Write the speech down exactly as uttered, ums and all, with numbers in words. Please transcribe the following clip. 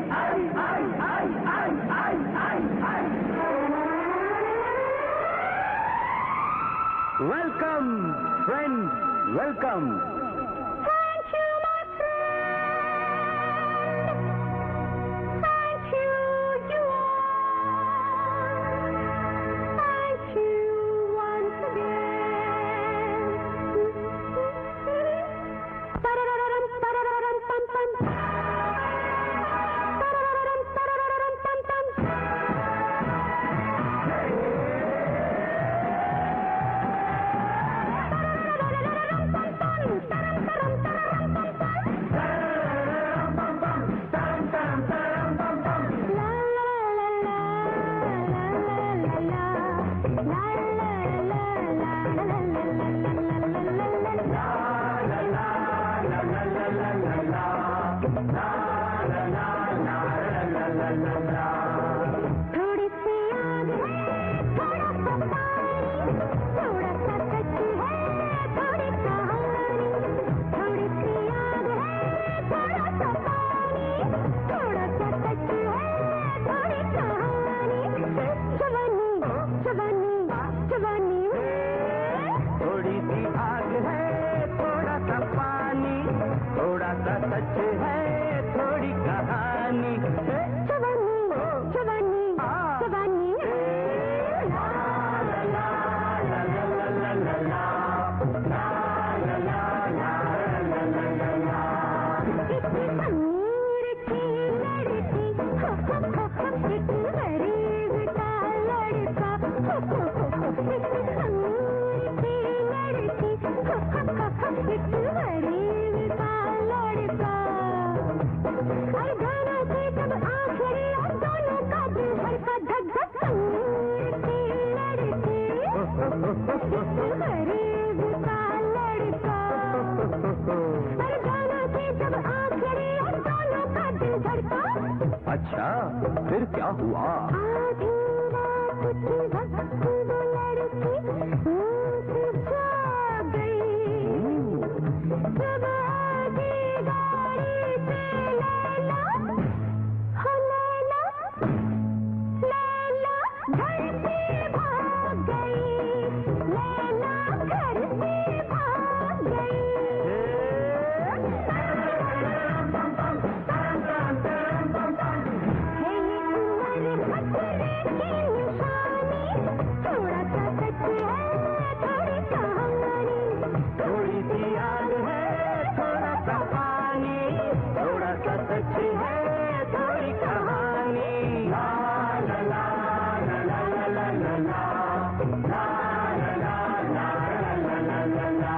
Welcome, friends, welcome. Thank you, my friend. Thank you, you all. Thank you once again. Parararam, parararam, pam, pam. Parararam, parararam, pam, pam. थोड़ी सी आग है, थोड़ा सा पानी, थोड़ा सा सच है, थोड़ी कहानी। थोड़ी सी आग है, थोड़ा सा पानी, थोड़ा सा सच है, थोड़ी कहानी। जवानी जवानी जवानी थोड़ी सी आग है, थोड़ा सा पानी, थोड़ा सा सच है, थोड़ी कहानी। जवानी जवानी जवानी इतनी अमीर थी लड़की, हो हो हो हो, एक गरीब का लड़का, हो हो हो हो। इतनी अमीर थी लड़की, हो हो हो हो, एक गरीब का लड़का। और दोनों की जब आंखें और दोनों का दिल धड़का धक धक। अमीर थी लड़की, एक गरीब का लड़का। और दोनों की जब आंखें और दोनों का दिल धड़का। अच्छा, फिर क्या हुआ? आधी रात की वक्त वो लड़की नींद से जाग गई। जब आधी गाड़ी पे लैला, हो लैला, लैला घर से भाग गई। लैला घर से भाग गई। है ये उम्र खतरे की निशानी, थोड़ा सा सच है, थोड़ी कहानी। थोड़ी सी आग है, थोड़ा सा पानी, थोड़ा सा सच है, थोड़ी कहानी। ला ला ला ला ला ला ला ला ला ला ला ला ला ला ला।